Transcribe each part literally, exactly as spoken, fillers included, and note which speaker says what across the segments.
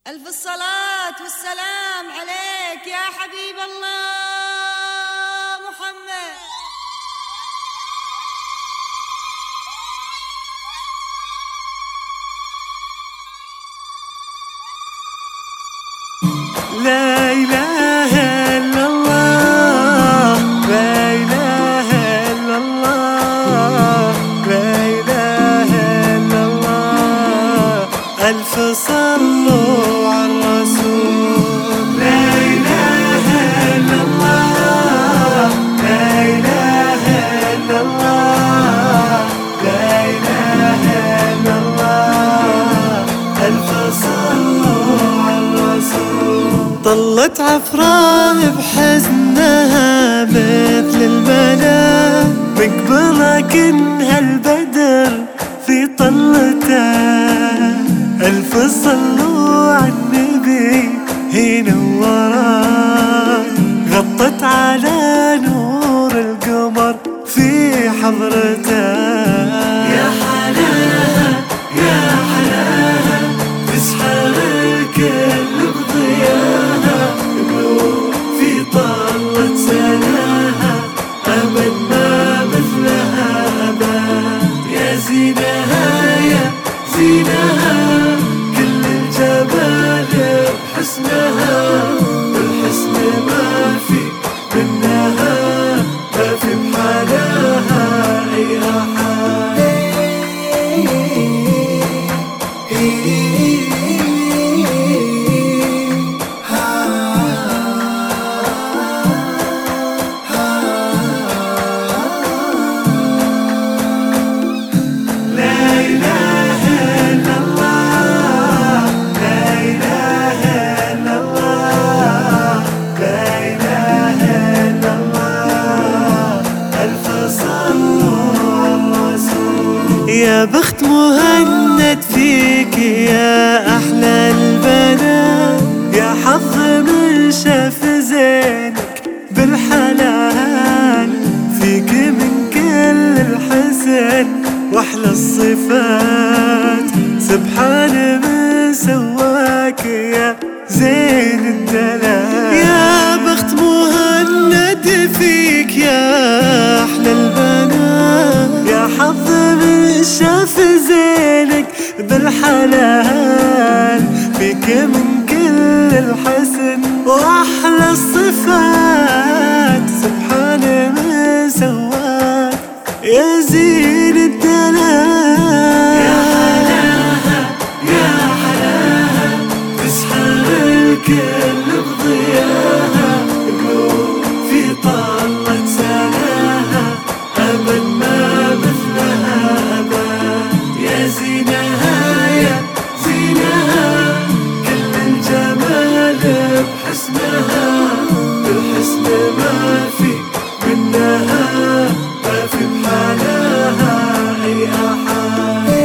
Speaker 1: ألف الصلاة والسلام عليك يا حبيب الله محمد.
Speaker 2: لا إله إلا الله، لا إله إلا الله، لا إله إلا الله. ألف صلوا على الرسول. لا إله إلا الله، لا إله إلا الله، لا إله إلا الله. ألف صلوا على الرسول. طلت عفران بحزنها مثل المنام، مقبلة كنها البدر في طلته. ألف صلوا على النبي هي نوران، غطت على نور القمر في حضرته. يا حلاها يا حلاها تسحر الكل بضياها، نور في طلة سناها أبد ما مثلها أبد. يا زينها يا زينها كل الجمال بحسنها، والحسن ما في منها ما في بحالها أي أحد. يا بخت مهند فيك يا أحلى البنات، يا حظ من شاف زينك بالحلال. فيك من كل الحسن وأحلى الصفات، سبحان من سواك يا زين الدلال. يا بخت مهند فيك يا أحلى البنات، يا حظ من شاف زينك بالحلال. فيك من كل الحسن وأحلى الصفات، سبحان من سواك يا زين الدلال. يا حلاها يا حلاها تسحر الكل بضياها، نور في طلة سناها أبد ما مثلها أبد. يا زينها يا زينها كل الجمال بحسنها، الحسن ما في منها ما في بحالها أي أحد.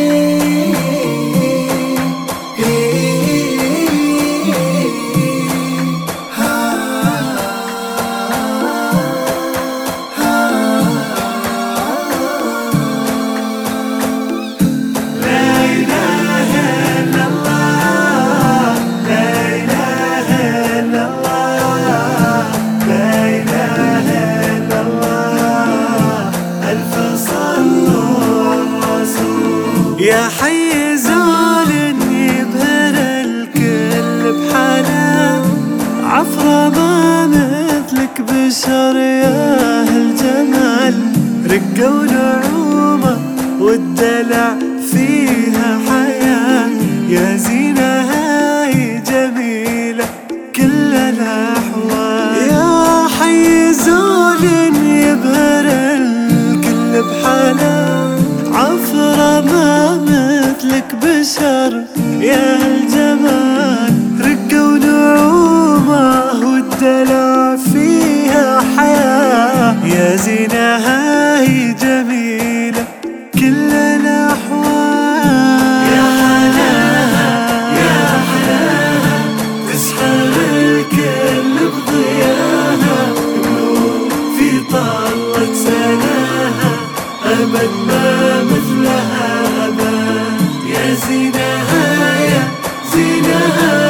Speaker 2: يا حي زول يبهر الكل بحنان، عفرة ما مثلك بشر يا هالجمال. رقة ونعومة والدلع فيها حياة، يا زينها هي جميلة كل الأحوال. يا حي زول يبهر الكل بحنان، عفرة ما مثلك بشر يا هالجمال. رقة ونعومة والدلع فيها حياة، يا زينها هي جميلة كل الأحوال. يا حلاها يا حلاها تسحر الكل بضياها، نور في طلة سناها أبد ما مثلها أبد. يا زينها يا زينها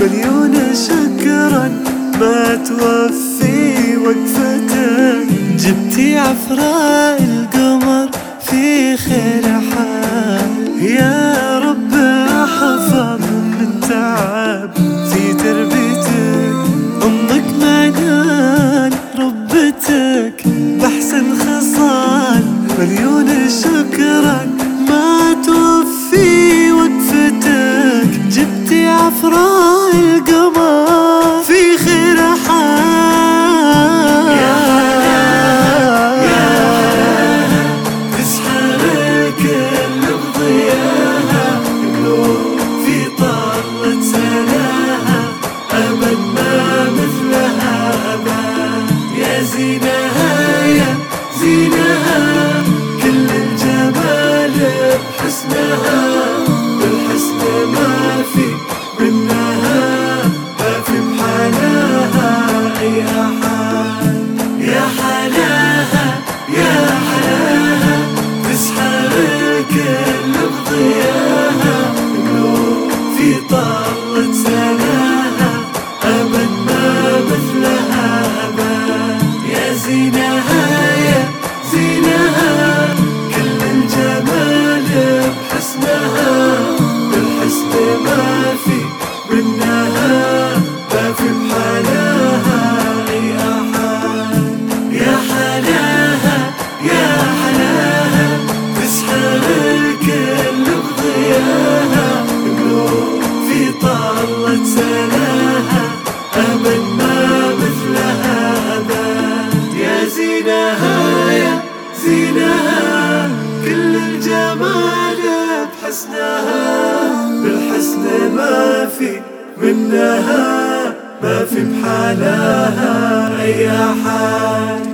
Speaker 2: مليون شكرا ما توفي وقفتك، جبتي عفراء القمر في خير حال. يا رب حفظ من تعب في تربيتك، أمك معنان ربتك بأحسن خصال. مليون شكرا ما توفي وقفتك، جبتي عفراء القمر في خير حال. يا حلاها يا حلاها تسحر الكل بضياها، قلوب في طلة سناها أبد ما مثلها أبد. يا زينها يا زينها كل الجمال بحسنها، بالحسن ما في منها ما في بحلاها أي أحد. يا حلاها يا حلاها تسحر الكل بضياها، قلوب في طلة سناها أبد ما مثلها أبد. يا زينها يا زينها كل الجمال بحسنها، بالحسن ما في منها ما في بحلاها أي أحد. يا حلاها يا حلاها تسحر الكل بضياها، قلوب في طلة سناها أبد ما مثلها أبد. يا زينها يا زينها كل الجمال بحسنها، بالحسن ما في منها ما في بحلاها أي أحد.